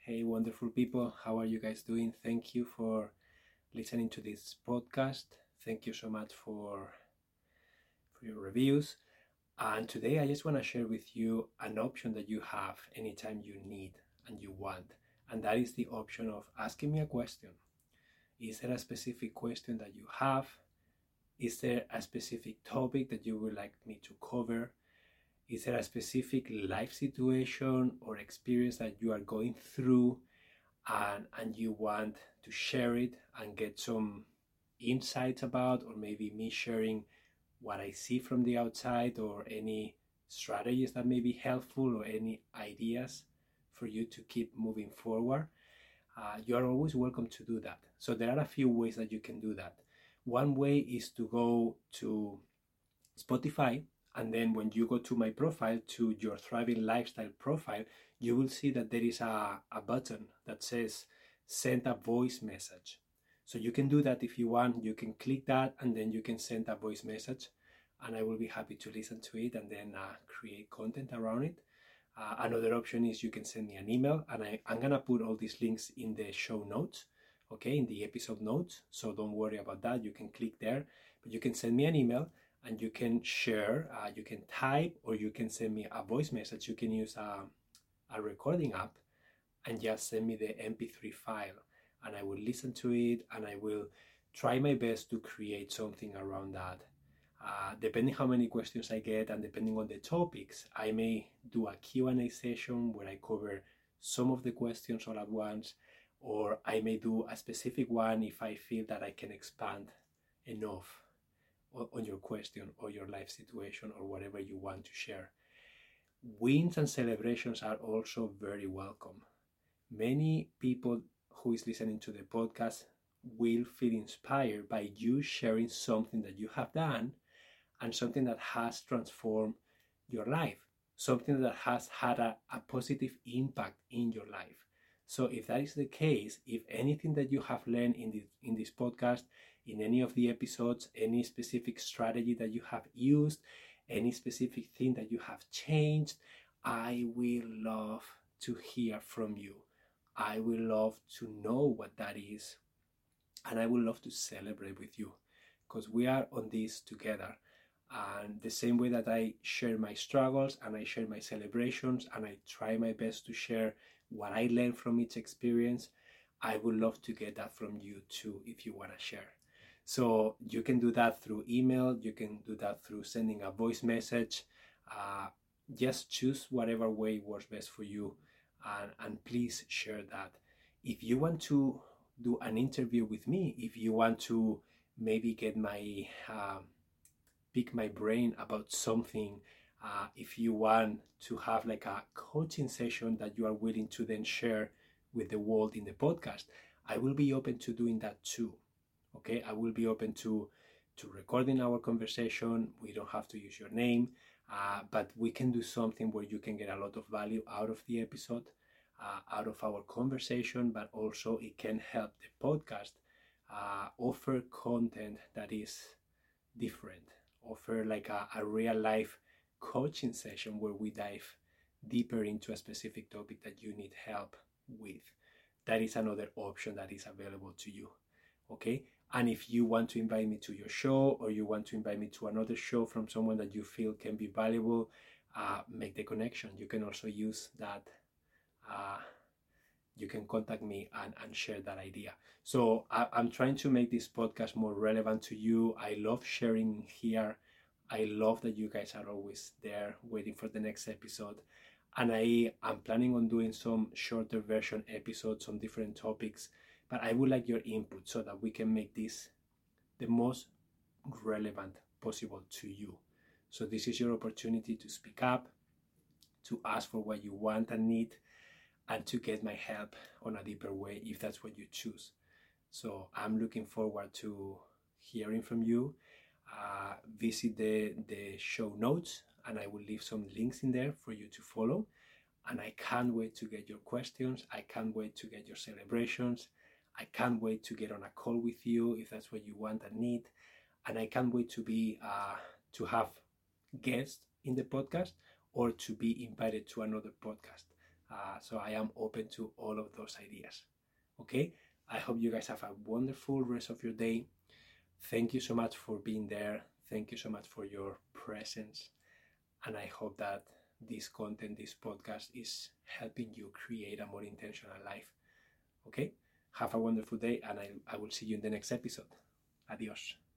Hey, wonderful people. How are you guys doing? Thank you for listening to this podcast. Thank you so much for your reviews. And today I just want to share with you an option that you have anytime you need and you want. And that is the option of asking me a question. Is there a specific question that you have? Is there a specific topic that you would like me to cover? Is there a specific life situation or experience that you are going through and you want to share it and get some insights about, or maybe me sharing what I see from the outside, or any strategies that may be helpful, or any ideas for you to keep moving forward, you are always welcome to do that. So there are a few ways that you can do that. One way is to go to Spotify, and then when you go to my profile, to your Thriving Lifestyle profile, you will see that there is a button that says send a voice message. So you can do that if you want. You can click that and then you can send a voice message, and I will be happy to listen to it and then create content around it. Another option is you can send me an email, and I'm gonna put all these links in the show notes, okay, in the episode notes. So don't worry about that. You can click there, but you can send me an email and you can share, you can type, or you can send me a voice message. You can use a recording app and just send me the MP3 file, and I will listen to it and I will try my best to create something around that. Depending how many questions I get and depending on the topics, I may do a Q&A session where I cover some of the questions all at once, or I may do a specific one if I feel that I can expand enough on your question or your life situation or whatever you want to share. Wins and celebrations are also very welcome. Many people who is listening to the podcast will feel inspired by you sharing something that you have done and something that has transformed your life, something that has had a positive impact in your life. So if that is the case, if anything that you have learned in this podcast, in any of the episodes, any specific strategy that you have used, any specific thing that you have changed, I will love to hear from you. I will love to know what that is, and I would love to celebrate with you, because we are on this together. And the same way that I share my struggles and I share my celebrations and I try my best to share what I learned from each experience, I would love to get that from you too if you want to share. So you can do that through email, you can do that through sending a voice message. Just choose whatever way works best for you, and please share that. If you want to do an interview with me, if you want to maybe get my pick my brain about something, if you want to have like a coaching session that you are willing to then share with the world in the podcast, I will be open to doing that too. Okay, I will be open to recording our conversation. We don't have to use your name, but we can do something where you can get a lot of value out of the episode, out of our conversation, but also it can help the podcast offer content that is different, offer like a real life coaching session where we dive deeper into a specific topic that you need help with. That is another option that is available to you. Okay, and if you want to invite me to your show, or you want to invite me to another show from someone that you feel can be valuable, make the connection. You can also use that. You can contact me and share that idea. So I'm trying to make this podcast more relevant to you. I love sharing here. I love that you guys are always there waiting for the next episode. And I am planning on doing some shorter version episodes on different topics, but I would like your input so that we can make this the most relevant possible to you. So this is your opportunity to speak up, to ask for what you want and need, and to get my help on a deeper way if that's what you choose. So I'm looking forward to hearing from you. Visit the show notes, and I will leave some links in there for you to follow. And I can't wait to get your questions. I can't wait to get your celebrations. I can't wait to get on a call with you if that's what you want and need. And I can't wait to have guests in the podcast, or to be invited to another podcast. So I am open to all of those ideas. Okay? I hope you guys have a wonderful rest of your day. Thank you so much for being there. Thank you so much for your presence. And I hope that this content, this podcast is helping you create a more intentional life. Okay? Have a wonderful day, and I will see you in the next episode. Adios.